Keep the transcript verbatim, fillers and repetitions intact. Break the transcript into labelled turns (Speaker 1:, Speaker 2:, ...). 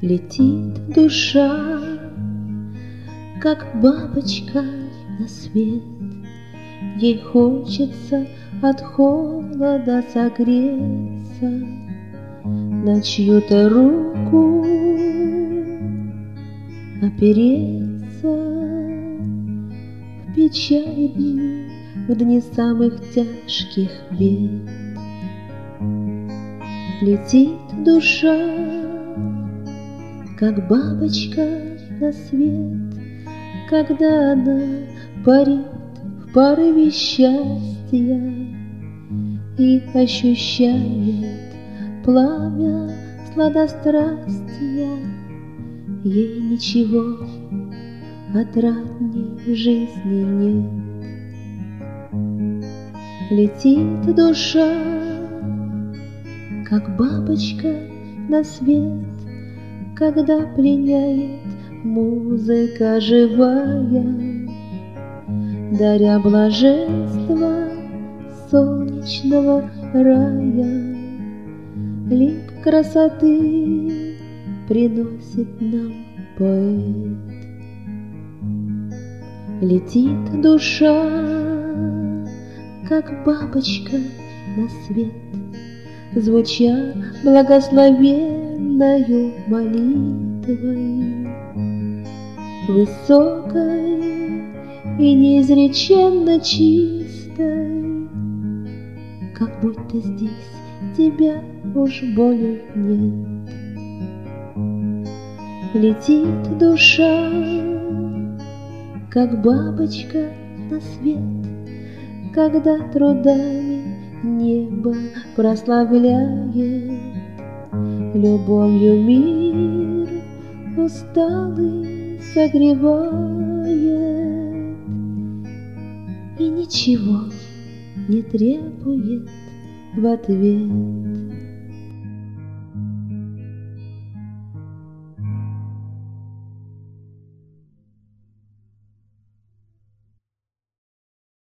Speaker 1: Летит душа, как бабочка на свет. Ей хочется от холода согреться, на чью-то руку опереться. В печали дни, в дни самых тяжких бед летит душа, как бабочка на свет, когда она парит в порыве счастья и ощущает пламя сладострастия. Ей ничего отрадней в жизни нет. Летит душа, как бабочка на свет, когда пленяет музыка живая, даря блаженство солнечного рая. Лик красоты приносит нам поэт. Летит душа, как бабочка на свет, звуча благословенною молитвой, высокой и неизреченно чистой, как будто здесь тебя уж более нет. Летит душа, как бабочка на свет, когда трудами небо прославляет, любовью мир усталый согревает и ничего не требует в ответ.